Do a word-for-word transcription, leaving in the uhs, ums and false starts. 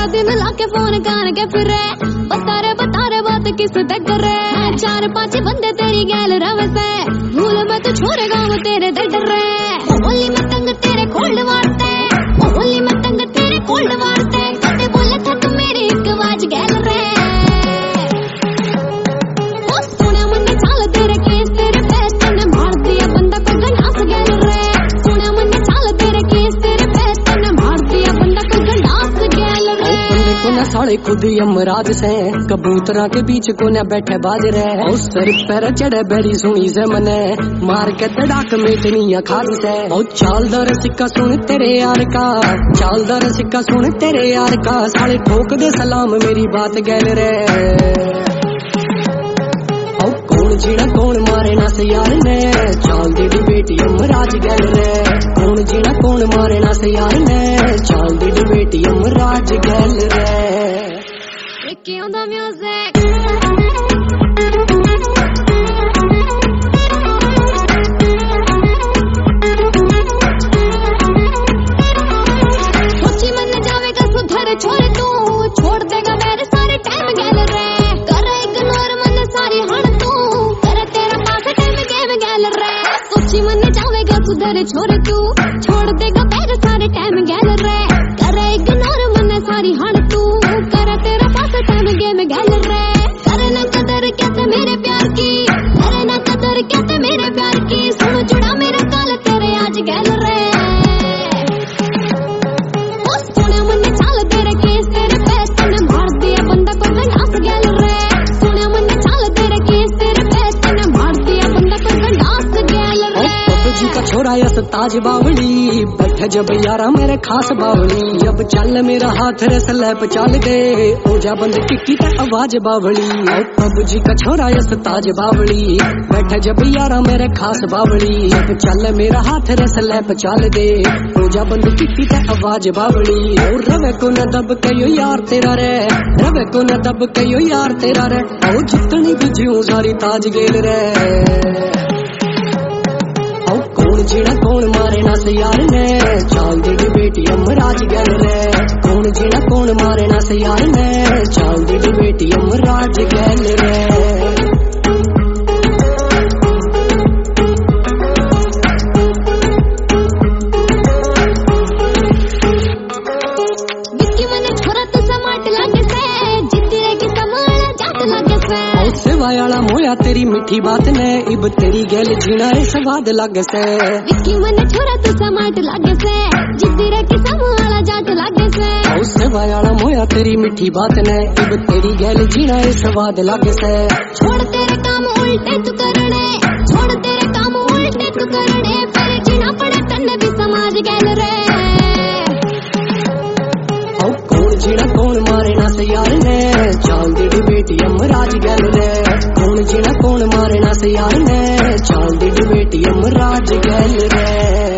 दिन लाके फोन कान के फिर बता रे बता रे बात किस तक करे। चार पांच बंदे तेरी गैल रवे से भूल मैं तू छोड़ेगा वो तेरे दर डर रे। होली में तंग तेरे कोल्ड मारते, होली में तंग तेरे कोल्ड मारते। कदे बोले था तू मेरी एक आवाज गैल रे। ओ सुना मन चाल तेरे केस तेरे पैस तने मार दिया बंदा को गंडास गैल रे। सुना मन चाल तेरे केस तेरे पैस तने मार दिया बंदा को गंडास गैल रे। बंदे को न साले खुद यमराज से कबूतरा के बीच को न बैठे बाज रहे। और सर पैर चढ़े बेरी सुनी से मने मार के तड़ाक मेटनिया खाली से। और चालदार सिक्का सुन तेरे यार का, चालदार सिक्का सुन तेरे यार का। साले ठोक दे सलाम मेरी बात गैल रे। और कौन जीना कौन मारे ना से यार ने चाल दे बेटी यमराज गैल रे। कौन जीना कौन मारे ना से यार ने चाल दे बेटी यमराज गैल रे। Ricky on the music. सोची मन जावेगा सुधर छोड़ तू, छोड़ देगा मेरे सारे टाइम गैल रे। करे इग्नोर मन सारी हण तू, करे तेरा पास टाइम गेम गैल रे। सोची मन जावेगा सुधर छोड़ तू, छोड़ देगा मेरे सारे टाइम गैल रे। करे इग्नोर मन सारी हण तू, करे तेरा पास टाइम गेम गैल रे। करे ना कदर कहते मेरे प्यार की, करे ना कदर कहते मेरे प्यार की। सुन जुड़ा मेरा काल तेरे आज गैल रे। ओ सुना मन चाल तेरे केस तेरे पैस तने मार दिया बंदा को गंडास गैल रे। सुना मन चाल तेरे केस तेरे पैस तने मार दिया बंदा को गंडास गैल रे। जी का छोरा यस ताज बावली बैठे जब यारा मेरे खास बावली। अब चल मेरा हाथ रे स्लैप चल दे हो जा बंद टिक्की का आवाज बावली। अब जी का छोरा यस ताज बावली बैठे जब यारा मेरे खास बावली। अब चल मेरा हाथ रे स्लैप चल दे हो जा बंद टिक्की का आवाज बावली। और रवे को न दब कयो यार तेरा रे, रवे को न दब कयो यार तेरा रे। और जितनी बुझियो सारी ताज गेल रे। कौन जीना कौन मारे ना से यार ने चाल दे बेटी यमराज गैल रे। कौन जीना कौन मारे ना से यार ने चाल दे बेटी यमराज गैल रे। वाला मोया तेरी मीठी बात ने इब तेरी गैल जीना रे स्वाद लग से। विक्की मन छोरा तू समाट लागे से, जिद्दी रे किस्म वाला जाट लागे से। उससे वाला मोया तेरी मीठी बात ने इब तेरी गैल जीना रे स्वाद लग से। छोड़ तेरे काम उल्टे तू करने, छोड़ तेरे काम उल्टे तू करने। फिर जीना पड़े तन्ने भी समाज गैल रे। ओ कौन जीना कौन मारे ना से यार ने चाल दे बेटी यमराज गैल रे। कौन जीना कौन मारे ना से यार ने चाल दे बेटी यमराज गैल रे।